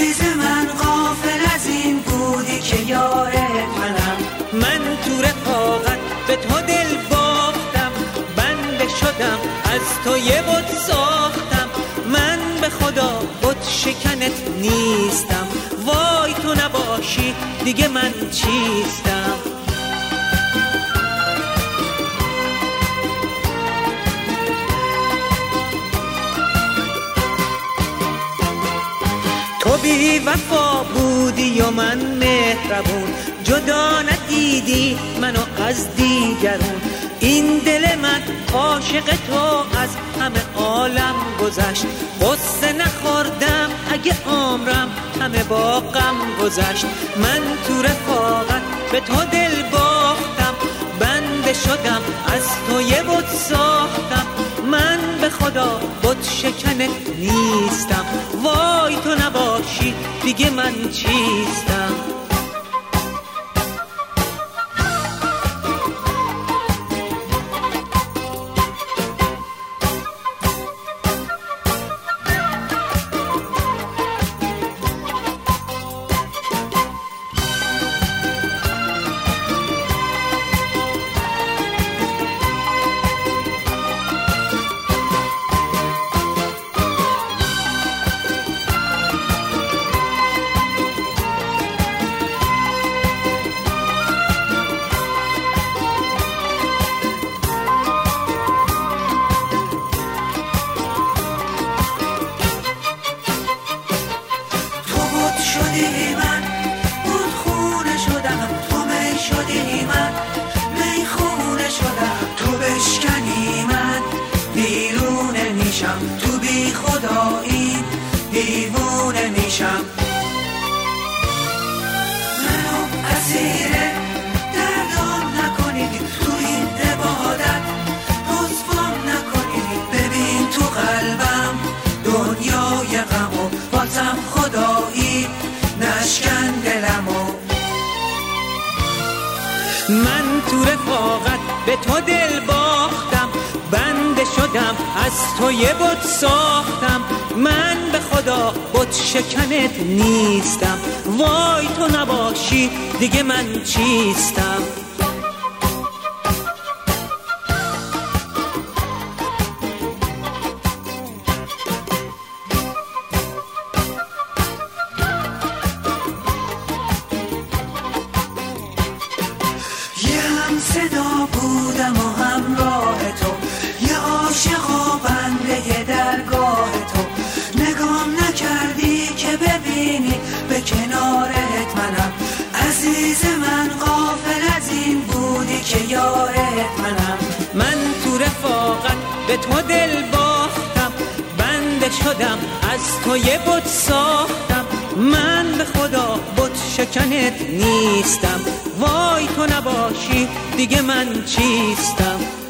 عزیز من غافل از این بودی که یارت منم. من تو رفاقت به تو دل باختم، بنده شدم از تو یه بت ساختم. من به خدا بت شکنت نیستم، وای تو نباشی دیگه من چیستم. تو بی وفا بودی و من مهربون، جدا ندیدی منو از دیگرون. این دل من عاشق تو از همه عالم گذشت، غصه نخوردم اگه عمرم همه با غم گذشت. من تو رفاقت به تو دل باختم، بنده شدم از تو یه بت ساختم. من به خدا بت شکنت نیستم، وای تو نباشی دیگه من چیستم. شدی من بود خونه شدم، تو می شدی من می خونه شدم. تو بشکنی من بیرونه میشم، تو بی خدایی دیوونه میشم. منو اسیر دردام نکنی، تو این عبادت رسوام نکنی. ببین تو قلبم دنیای غم و بازم خدایی نشکن دلمو. من تو رفاقت به تو دل باختم، بنده شدم از تو یه بت ساختم. من به خدا بت شکنت نیستم، وای تو نباشی دیگه من چیستم. صدا بودم و همراه تو، یه عاشق و بنده درگاه تو. نگام نکردی که ببینی به کنارت منم. عزیز من غافل از این بودی که یارت منم. من تو رفاقت به تو دل باختم، بنده شدم از تو یه بت ساختم. من به خدا بت شکنت نیستم، وای تو نباشی دیگه من چیستم.